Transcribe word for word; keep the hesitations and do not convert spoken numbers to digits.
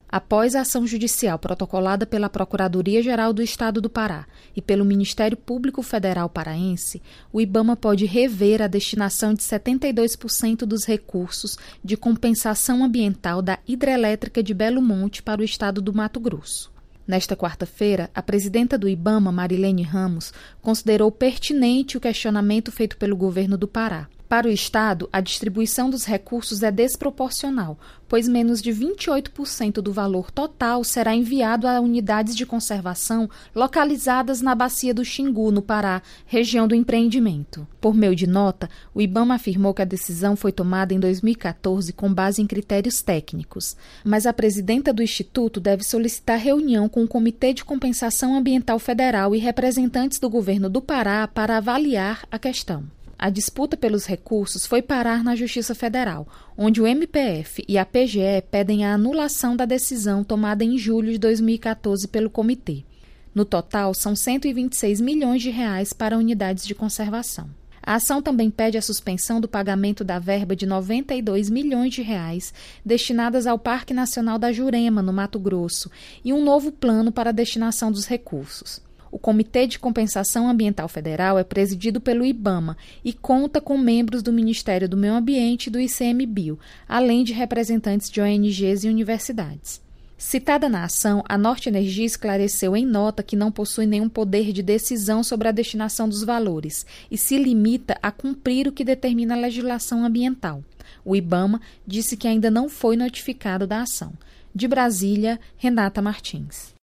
Após a ação judicial protocolada pela Procuradoria-Geral do Estado do Pará e pelo Ministério Público Federal paraense, o IBAMA pode rever a destinação de setenta e dois por cento dos recursos de compensação ambiental da hidrelétrica de Belo Monte para o estado do Mato Grosso. Nesta quarta-feira, a presidenta do IBAMA, Marilene Ramos, considerou pertinente o questionamento feito pelo governo do Pará. Para o Estado, a distribuição dos recursos é desproporcional, pois menos de vinte e oito por cento do valor total será enviado a unidades de conservação localizadas na Bacia do Xingu, no Pará, região do empreendimento. Por meio de nota, o IBAMA afirmou que a decisão foi tomada em dois mil e quatorze com base em critérios técnicos, mas a presidenta do Instituto deve solicitar reunião com o Comitê de Compensação Ambiental Federal e representantes do governo do Pará para avaliar a questão. A disputa pelos recursos foi parar na Justiça Federal, onde o M P F e a P G E pedem a anulação da decisão tomada em julho de dois mil e quatorze pelo comitê. No total, são cento e vinte e seis milhões de reais para unidades de conservação. A ação também pede a suspensão do pagamento da verba de noventa e dois milhões de reais destinadas ao Parque Nacional da Jurema, no Mato Grosso, e um novo plano para a destinação dos recursos. O Comitê de Compensação Ambiental Federal é presidido pelo IBAMA e conta com membros do Ministério do Meio Ambiente e do I C M B I O, além de representantes de O N Gs e universidades. Citada na ação, a Norte Energia esclareceu em nota que não possui nenhum poder de decisão sobre a destinação dos valores e se limita a cumprir o que determina a legislação ambiental. O IBAMA disse que ainda não foi notificado da ação. De Brasília, Renata Martins.